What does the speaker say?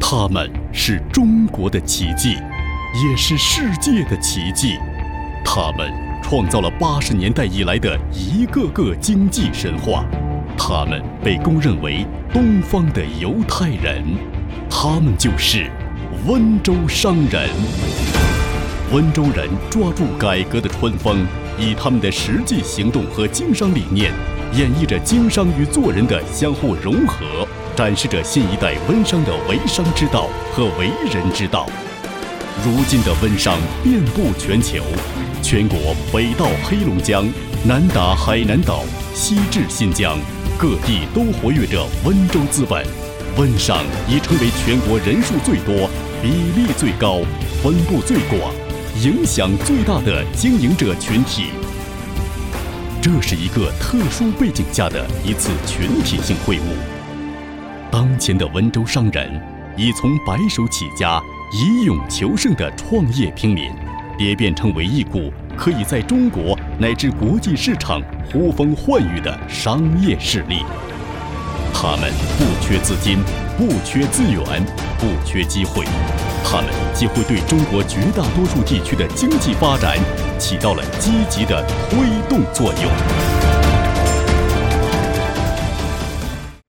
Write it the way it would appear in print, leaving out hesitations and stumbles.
他们是中国的奇迹，也是世界的奇迹。他们创造了80年代以来的一个个经济神话，他们被公认为东方的犹太人，他们就是温州商人。温州人抓住改革的春风，以他们的实际行动和经商理念，演绎着经商与做人的相互融合，展示着新一代温商的为商之道和为人之道。如今的温商遍布全球，全国北到黑龙江，南达海南岛，西至新疆，各地都活跃着温州资本。温商已成为全国人数最多、比例最高、分布最广、影响最大的经营者群体。这是一个特殊背景下的一次群体性会晤。当前的温州商人已从白手起家、以勇求胜的创业平民，蝶变成为一股可以在中国乃至国际市场呼风唤雨的商业势力。他们不缺资金，不缺资源，不缺机会，他们几乎对中国绝大多数地区的经济发展起到了积极的推动作用。